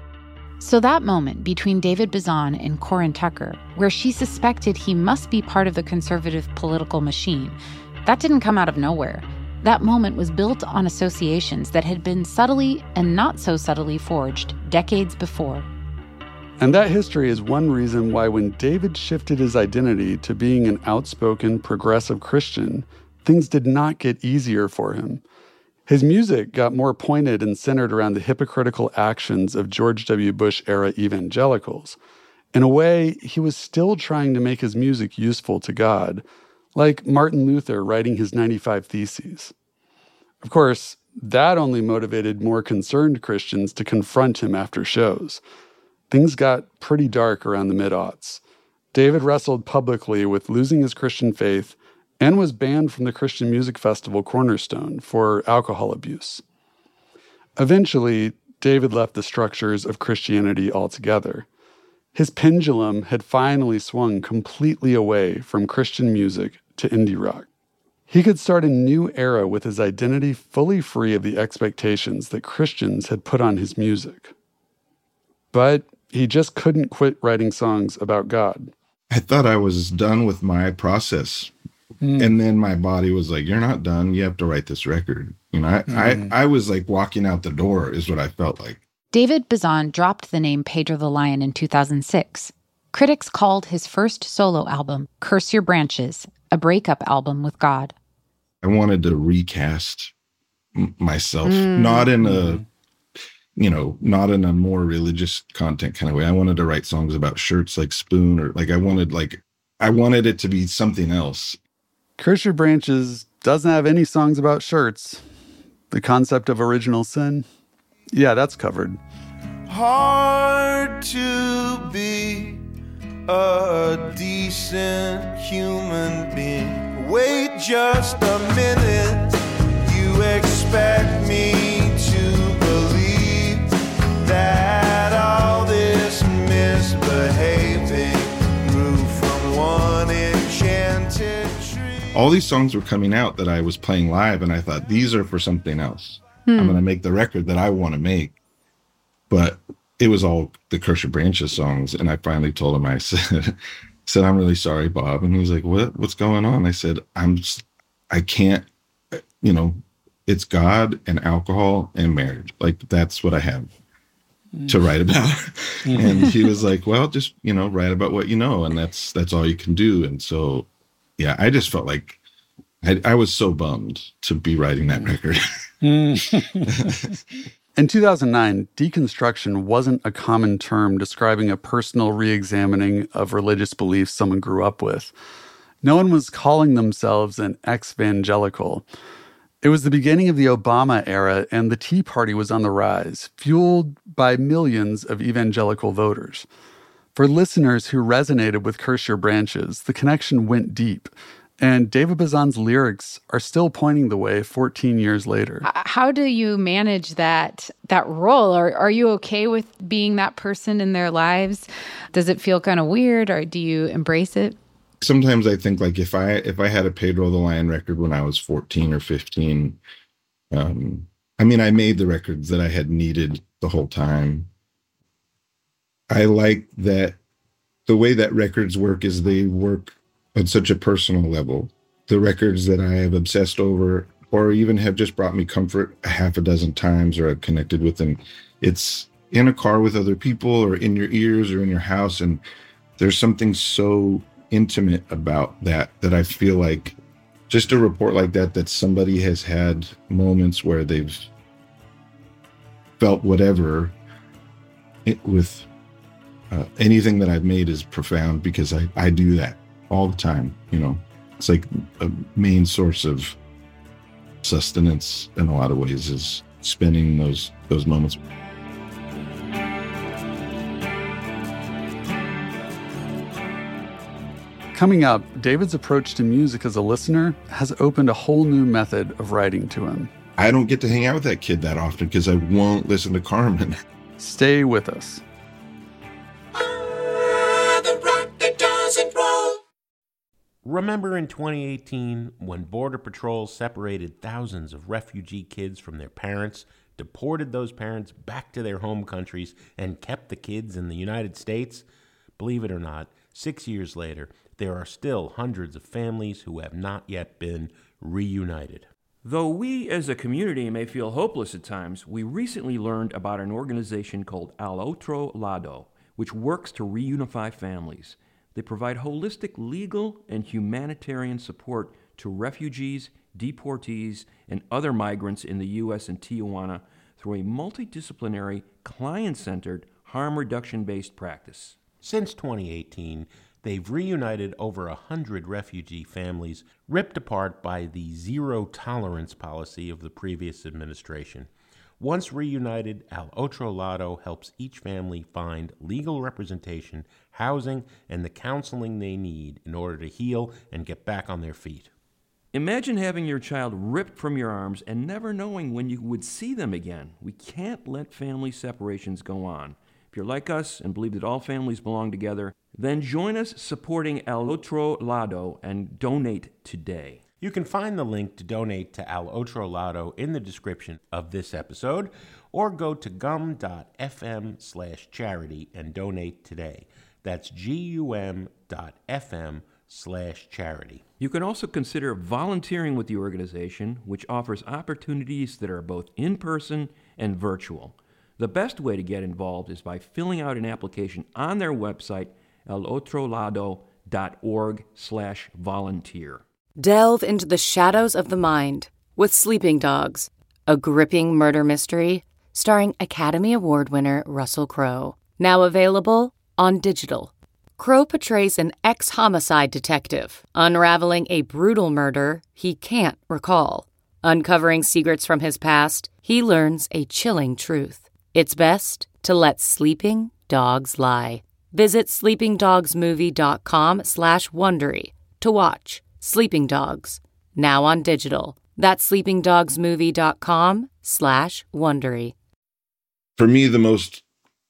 So that moment between David Bazan and Corin Tucker, where she suspected he must be part of the conservative political machine, that didn't come out of nowhere. That moment was built on associations that had been subtly and not so subtly forged decades before. And that history is one reason why when David shifted his identity to being an outspoken, progressive Christian, things did not get easier for him. His music got more pointed and centered around the hypocritical actions of George W. Bush-era evangelicals. In a way, he was still trying to make his music useful to God, like Martin Luther writing his 95 Theses. Of course, that only motivated more concerned Christians to confront him after shows. Things got pretty dark around the mid-aughts. David wrestled publicly with losing his Christian faith and was banned from the Christian music festival Cornerstone for alcohol abuse. Eventually, David left the structures of Christianity altogether. His pendulum had finally swung completely away from Christian music to indie rock. He could start a new era with his identity fully free of the expectations that Christians had put on his music. But he just couldn't quit writing songs about God. I thought I was done with my process. And then my body was like, you're not done. You have to write this record. You know, I was like walking out the door is what I felt like. David Bazan dropped the name Pedro the Lion in 2006. Critics called his first solo album, Curse Your Branches, a breakup album with God. I wanted to recast myself, not in a, not in a more religious content kind of way. I wanted to write songs about shirts like Spoon, or I wanted it to be something else. Curse Your Branches doesn't have any songs about shirts. The concept of original sin, yeah, that's covered. Hard to be a decent human being. Wait just a minute. You expect me to believe that all this misbehaving grew from one enchanted tree. All these songs were coming out that I was playing live, and I thought, these are for something else. I'm going to make the record that I want to make. But it was all the Curse Your Branches songs. And I finally told him, I said, I'm really sorry, Bob. And he was like, what's going on? I said, I can't, it's God and alcohol and marriage. Like, that's what I have to write about. And he was like, well, just, write about what you know. And that's all you can do. And so, yeah, I just felt like I was so bummed to be writing that record. In 2009, deconstruction wasn't a common term describing a personal re-examining of religious beliefs someone grew up with. No one was calling themselves an ex-evangelical. It was the beginning of the Obama era, and the Tea Party was on the rise, fueled by millions of evangelical voters. For listeners who resonated with Curse Your Branches, the connection went deep. And David Bazan's lyrics are still pointing the way 14 years later. How do you manage that role? Are you okay with being that person in their lives? Does it feel kind of weird, or do you embrace it? Sometimes I think, like, if I had a Pedro the Lion record when I was 14 or 15, I made the records that I had needed the whole time. I like that the way that records work is they work on such a personal level. The records that I have obsessed over, or even have just brought me comfort a half a dozen times, or I've connected with them, it's in a car with other people, or in your ears, or in your house. And there's something so intimate about that I feel like just a report like that somebody has had moments where they've felt whatever with anything that I've made is profound, because I do that all the time. It's like a main source of sustenance in a lot of ways, is spending those moments. Coming up, David's approach to music as a listener has opened a whole new method of writing to him. I don't get to hang out with that kid that often because I won't listen to Carmen. Stay with us. Remember in 2018 when Border Patrol separated thousands of refugee kids from their parents, deported those parents back to their home countries, and kept the kids in the United States? Believe it or not, 6 years later, there are still hundreds of families who have not yet been reunited. Though we as a community may feel hopeless at times, we recently learned about an organization called Al Otro Lado, which works to reunify families. They provide holistic legal and humanitarian support to refugees, deportees, and other migrants in the U.S. and Tijuana through a multidisciplinary, client-centered, harm reduction-based practice. Since 2018, they've reunited over 100 refugee families ripped apart by the zero-tolerance policy of the previous administration. Once reunited, Al Otro Lado helps each family find legal representation, housing, and the counseling they need in order to heal and get back on their feet. Imagine having your child ripped from your arms and never knowing when you would see them again. We can't let family separations go on. If you're like us and believe that all families belong together, then join us supporting Al Otro Lado and donate today. You can find the link to donate to Al Otro Lado in the description of this episode, or go to gum.fm/charity and donate today. That's gum.fm/charity. You can also consider volunteering with the organization, which offers opportunities that are both in-person and virtual. The best way to get involved is by filling out an application on their website, alotrolado.org/volunteer. Delve into the shadows of the mind with Sleeping Dogs, a gripping murder mystery starring Academy Award winner Russell Crowe. Now available on digital. Crowe portrays an ex-homicide detective unraveling a brutal murder he can't recall. Uncovering secrets from his past, he learns a chilling truth. It's best to let sleeping dogs lie. Visit sleepingdogsmovie.com/Wondery to watch Sleeping Dogs, now on digital. That's sleepingdogsmovie.com/Wondery. For me, the most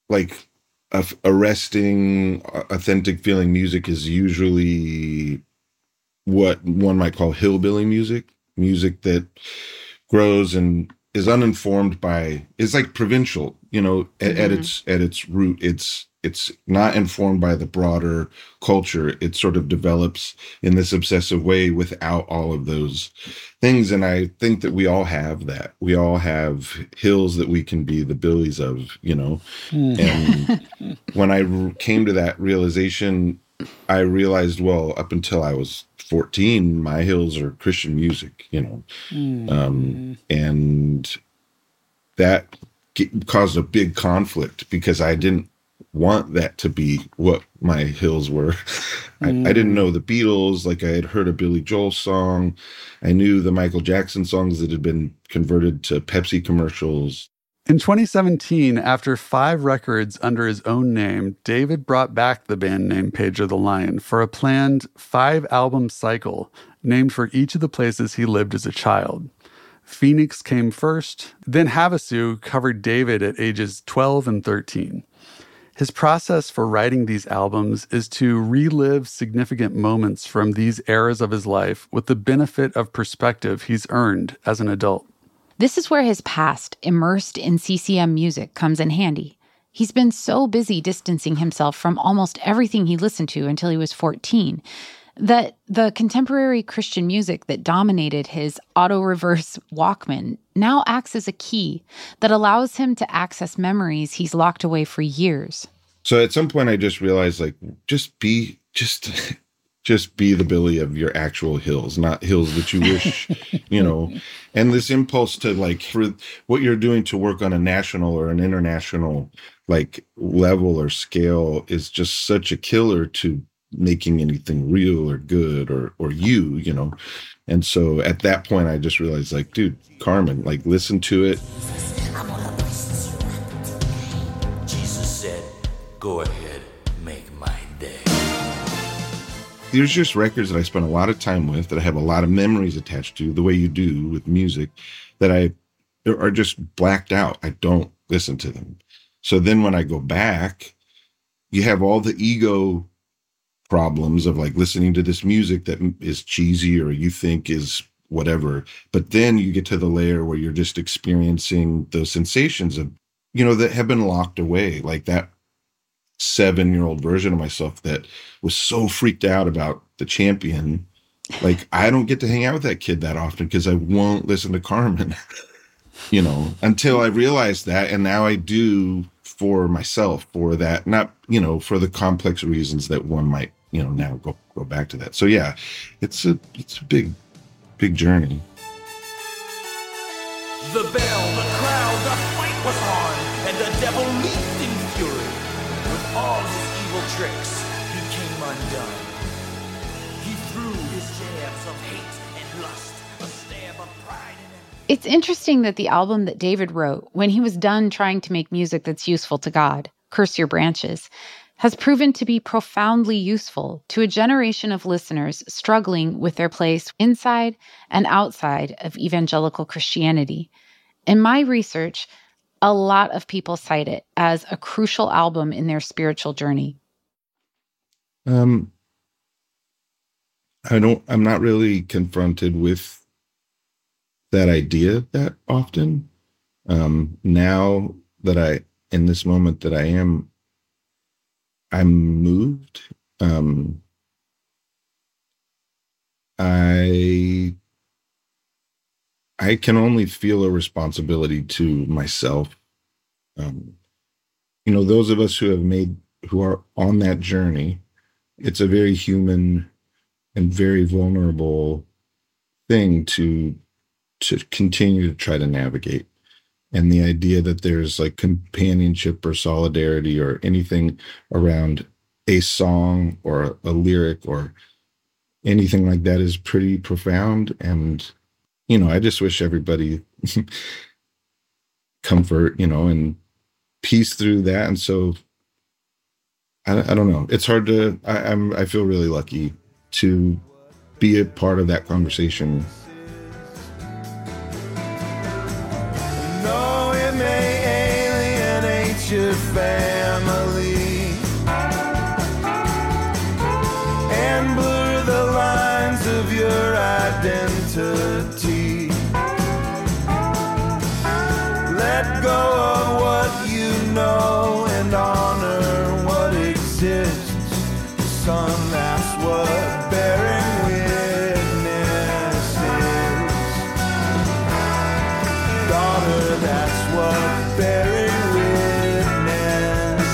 arresting, authentic feeling music is usually what one might call hillbilly music that grows and is uninformed by, it's like provincial, at its root. It's not informed by the broader culture. It sort of develops in this obsessive way without all of those things. And I think that we all have that. We all have hills that we can be the billies of, And when I came to that realization, I realized, well, up until I was 14, my hills are Christian music, and that caused a big conflict because I didn't want that to be what my hills were. I didn't know the Beatles. I had heard a Billy Joel song. I knew the Michael Jackson songs that had been converted to Pepsi commercials. In 2017, after 5 records under his own name, David brought back the band name Pedro the Lion for a planned 5-album cycle named for each of the places he lived as a child. Phoenix came first, then Havasu covered David at ages 12 and 13. His process for writing these albums is to relive significant moments from these eras of his life with the benefit of perspective he's earned as an adult. This is where his past, immersed in CCM music, comes in handy. He's been so busy distancing himself from almost everything he listened to until he was 14 that the contemporary Christian music that dominated his auto-reverse Walkman now acts as a key that allows him to access memories he's locked away for years. So at some point I just realized, just be the Billy of your actual hills, not hills that you wish, and this impulse to for what you're doing to work on a national or an international level or scale is just such a killer to making anything real or good or you. And so at that point I just realized dude, Carmen, listen to it. Jesus said, go ahead, make my day. there's just records that I spent a lot of time with, that I have a lot of memories attached to, the way you do with music, that are just blacked out. I don't listen to them. So then when I go back, you have all the ego problems of like listening to this music that is cheesy or you think is whatever. But then you get to the layer where you're just experiencing those sensations of, that have been locked away, like that 7-year-old version of myself that was so freaked out about The Champion. Like, I don't get to hang out with that kid that often because I won't listen to Carmen, until I realized that. And now I do for myself, for that, not, for the complex reasons that one might, now go back to that. So yeah, it's a big journey. The bell, the crowd, the fight was on, and the devil leaped in fury. With all his evil tricks, he came undone. He threw his jabs of hate and lust, a stab of pride and envy. It's interesting that the album that David wrote when he was done trying to make music that's useful to God, Curse Your Branches, has proven to be profoundly useful to a generation of listeners struggling with their place inside and outside of evangelical Christianity. In my research, a lot of people cite it as a crucial album in their spiritual journey. I'm not really confronted with that idea that often. Now that in this moment that I'm moved. I can only feel a responsibility to myself. Those of us who are on that journey, it's a very human and very vulnerable thing to continue to try to navigate. And the idea that there's like companionship or solidarity or anything around a song or a lyric or anything like that is pretty profound. And, I just wish everybody comfort, and peace through that. And so I don't know. It's hard to, I feel really lucky to be a part of that conversation. No, it may alienate your family and blur the lines of your identity. Let go of what you know and honor what exists. Son, that's what bearing witness is. Daughter, that's what bearing witness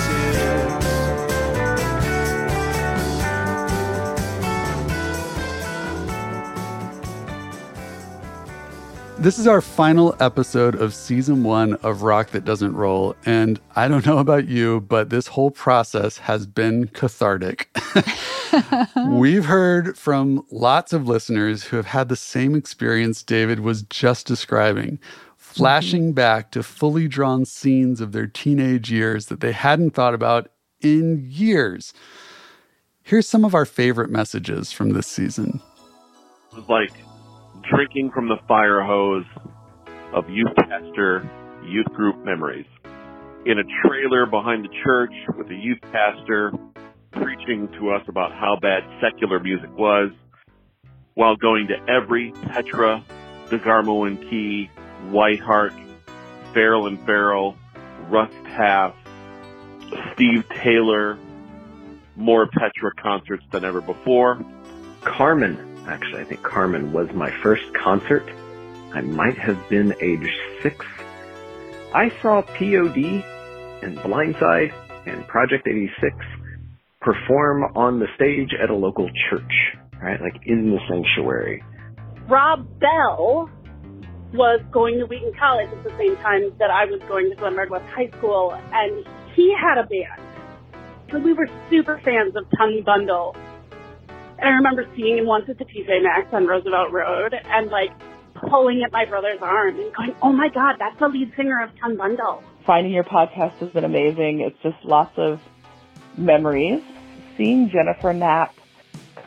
is. This is our final episode of season 1 of Rock That Doesn't Roll. And I don't know about you, but this whole process has been cathartic. We've heard from lots of listeners who have had the same experience David was just describing, flashing back to fully drawn scenes of their teenage years that they hadn't thought about in years. Here's some of our favorite messages from this season. It was like drinking from the fire hose of youth pastor, youth group memories. In a trailer behind the church with a youth pastor preaching to us about how bad secular music was, while going to every Petra, DeGarmo and Key, Whiteheart, Farrell and Farrell, Russ Taff, Steve Taylor, more Petra concerts than ever before. Carmen. Actually, I think Carmen was my first concert. I might have been age 6. I saw POD and Blindside and Project 86 perform on the stage at a local church, right? Like in the sanctuary. Rob Bell was going to Wheaton College at the same time that I was going to Glen West High School, and he had a band. So we were super fans of Tongue Bundle. And I remember seeing him once at the TJ Maxx on Roosevelt Road and like pulling at my brother's arm and going, oh my God, that's the lead singer of Tongue Bundle. Finding your podcast has been amazing. It's just lots of memories. Seeing Jennifer Knapp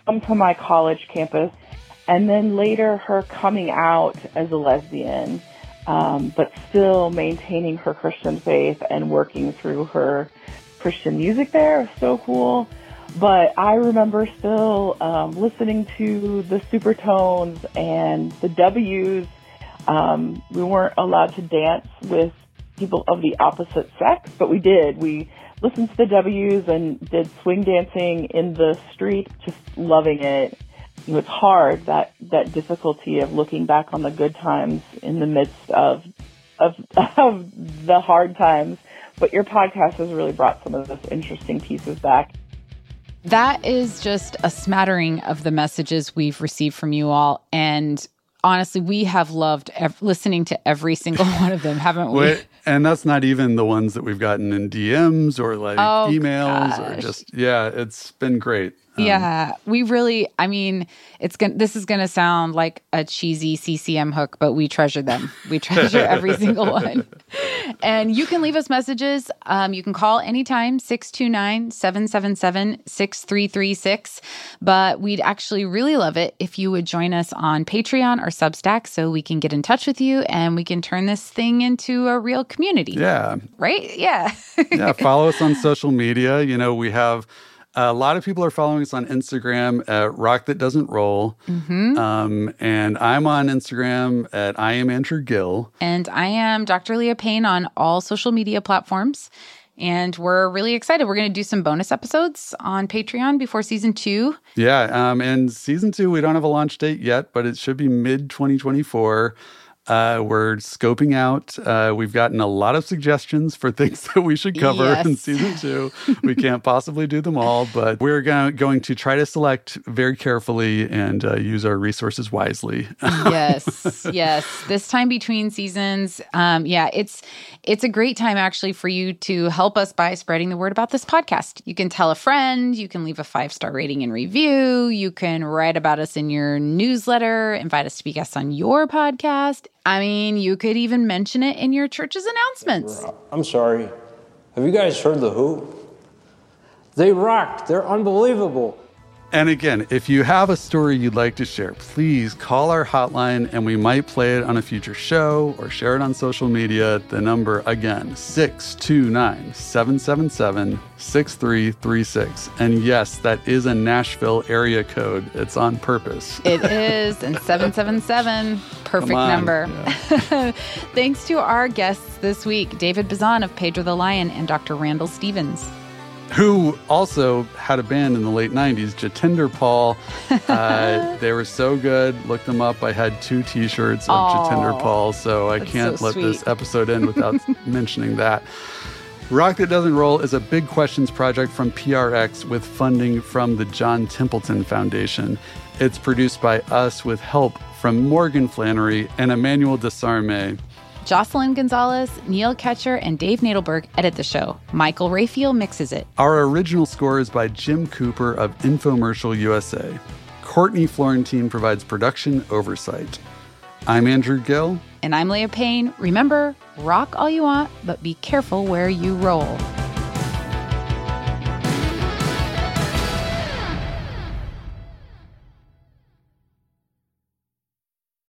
come to my college campus, and then later her coming out as a lesbian, but still maintaining her Christian faith and working through her Christian music there. It was so cool. But I remember still listening to the Supertones and the W's. We weren't allowed to dance with people of the opposite sex, but we did. We listened to the W's and did swing dancing in the street, just loving it. You know, it's hard, that difficulty of looking back on the good times in the midst of the hard times. But your podcast has really brought some of those interesting pieces back. That is just a smattering of the messages we've received from you all. And honestly, we have loved listening to every single one of them, haven't we? And that's not even the ones that we've gotten in DMs or like emails gosh. or just, it's been great. Yeah, we really, I mean, this is going to sound like a cheesy CCM hook, but we treasure them. We treasure every single one. And you can leave us messages. You can call anytime, 629-777-6336. But we'd actually really love it if you would join us on Patreon or Substack so we can get in touch with you and we can turn this thing into a real community. Yeah. Right? Yeah. Yeah, follow us on social media. You know, we have... a lot of people are following us on Instagram at Rock That Doesn't Roll. Mm-hmm. And I'm on Instagram at I Am Andrew Gill. And I am Dr. Leah Payne on all social media platforms. And we're really excited. We're going to do some bonus episodes on Patreon before season 2. Yeah. And season 2, we don't have a launch date yet, but it should be mid-2024. We're scoping out. We've gotten a lot of suggestions for things that we should cover in season 2. We can't possibly do them all, but we're going to try to select very carefully and use our resources wisely. Yes. This time between seasons, it's a great time actually for you to help us by spreading the word about this podcast. You can tell a friend, you can leave a 5-star rating and review, you can write about us in your newsletter, invite us to be guests on your podcast. I mean, you could even mention it in your church's announcements. I'm sorry. Have you guys heard The Who? They rock. They're unbelievable. And again, if you have a story you'd like to share, please call our hotline and we might play it on a future show or share it on social media. The number, again, 629-777-6336. And yes, that is a Nashville area code. It's on purpose. It is, and 777, perfect number. Yeah. Thanks to our guests this week, David Bazan of Pedro the Lion and Dr. Randall Stevens, who also had a band in the late 90s, Jatinder Paul. They were so good. Look them up. I had 2 T-shirts of Jatinder Paul, so I can't let this episode end without mentioning that. Rock That Doesn't Roll is a Big Questions project from PRX with funding from the John Templeton Foundation. It's produced by us with help from Morgan Flannery and Emmanuel Desarmes. Jocelyn Gonzalez, Neil Ketcher, and Dave Nadelberg edit the show. Michael Raphael mixes it. Our original score is by Jim Cooper of Infomercial USA. Courtney Florentine provides production oversight. I'm Andrew Gill. And I'm Leah Payne. Remember, rock all you want, but be careful where you roll.